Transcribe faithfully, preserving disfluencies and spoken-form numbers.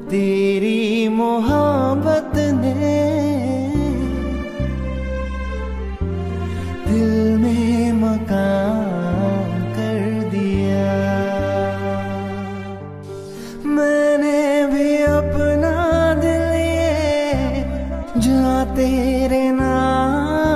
तेरी मोहब्बत ने दिल में मकान कर दिया। मैंने भी अपना दिल ये जहाँ तेरे नाम